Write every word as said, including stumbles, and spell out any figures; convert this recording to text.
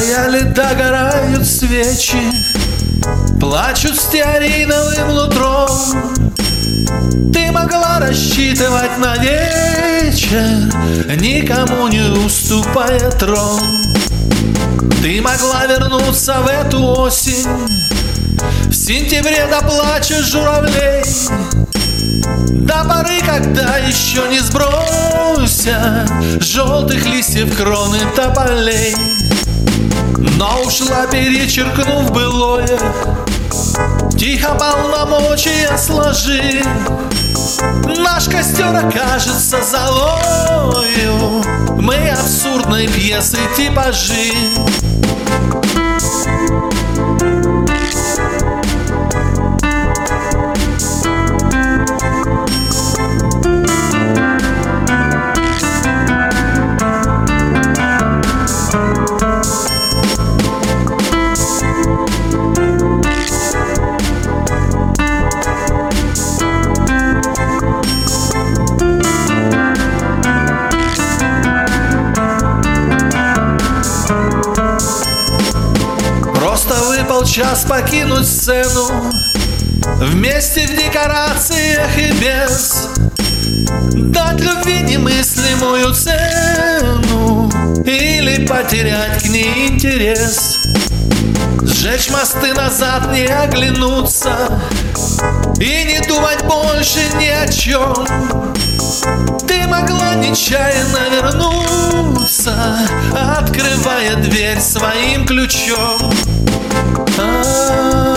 Стояли, догорают свечи, плачут стеариновым нутром. Ты могла рассчитывать на вечер, никому не уступая трон. Ты могла вернуться в эту осень, в сентябре до плача журавлей, до поры, когда еще не сбросят желтых листьев кроны тополей. Но ушла, перечеркнув былое, тихо полномочия сложив. Наш костер окажется золою, мы абсурдной пьесы типажи. Просто выпал час покинуть сцену, вместе в декорациях и без, дать любви немыслимую цену или потерять к ней интерес. Сжечь мосты, назад не оглянуться и не думать больше ни о чем. Ты могла нечаянно вернуться, открывая дверь своим ключом. А-а-а.